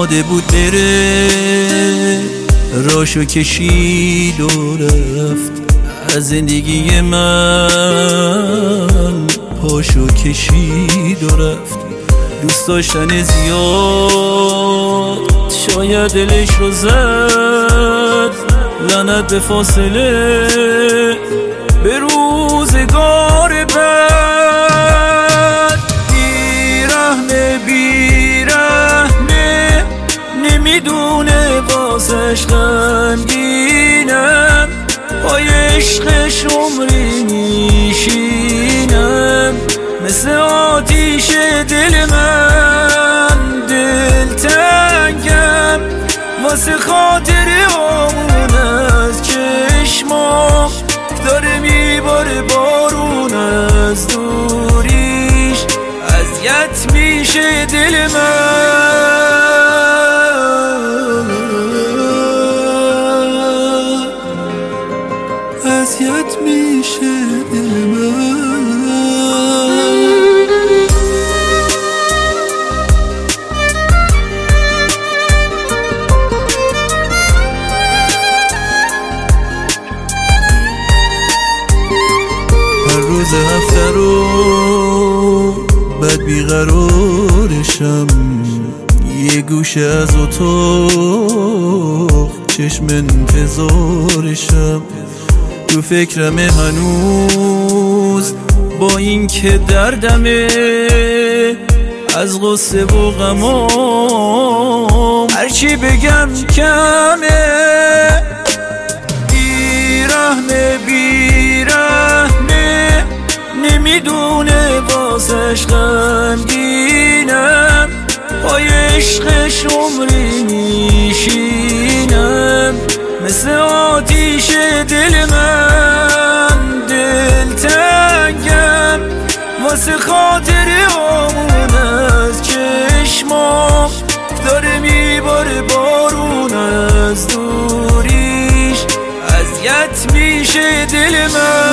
آماده بود بره، راشو کشید و رفت از زندگی من، پاشو کشید و رفت. دوست داشتن زیاد شاید دلش رو زد، لعنت به فاصله به روزگار بد. بیرحمه نمیدونه واسش غمگینم، پای عشقش عمری میشینم. مثل آتیش دل من دلتنگم، واسه خاطر آمون از چشمام داره میباره بارون از دوریش، اذیت میشه دل من، اذیت میشه دل من. روز هفته رو بد بیقرارشم، یه گوشه از اتاق چشم انتظارشم. تو فکرم هنوز با این که دردمه، از غصه و غمام هرچی بگم کمه. بیرحمه نمیدونه واسش غمگینم، پای عشقش عمری میشینم. مثل آتیش دل من دلتنگم، واسه خاطر آمون از چشمام داره میباره بارون از دوریش، اذیت میشه دل من.